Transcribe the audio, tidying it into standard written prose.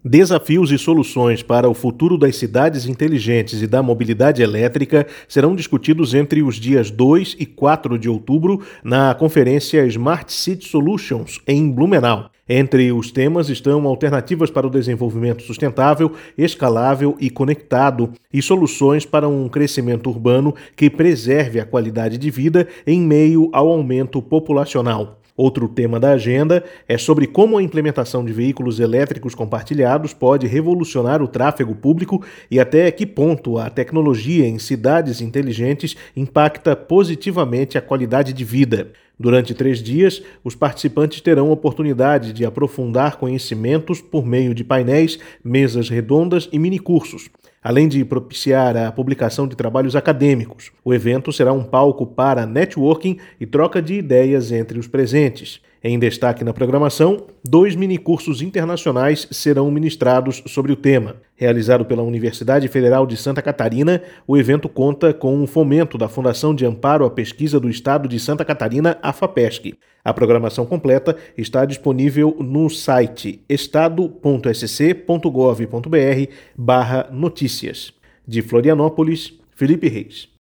Desafios e soluções para o futuro das cidades inteligentes e da mobilidade elétrica serão discutidos entre os dias 2 e 4 de outubro na conferência Smart City Solutions, em Blumenau. Entre os temas estão alternativas para o desenvolvimento sustentável, escalável e conectado, e soluções para um crescimento urbano que preserve a qualidade de vida em meio ao aumento populacional. Outro tema da agenda é sobre como a implementação de veículos elétricos compartilhados pode revolucionar o tráfego público e até que ponto a tecnologia em cidades inteligentes impacta positivamente a qualidade de vida. Durante 3 dias, os participantes terão oportunidade de aprofundar conhecimentos por meio de painéis, mesas redondas e minicursos. Além de propiciar a publicação de trabalhos acadêmicos, o evento será um palco para networking e troca de ideias entre os presentes. Em destaque na programação, 2 minicursos internacionais serão ministrados sobre o tema. Realizado pela Universidade Federal de Santa Catarina, o evento conta com o fomento da Fundação de Amparo à Pesquisa do Estado de Santa Catarina, a FAPESC. A programação completa está disponível no site estado.sc.gov.br/notícias. De Florianópolis, Felipe Reis.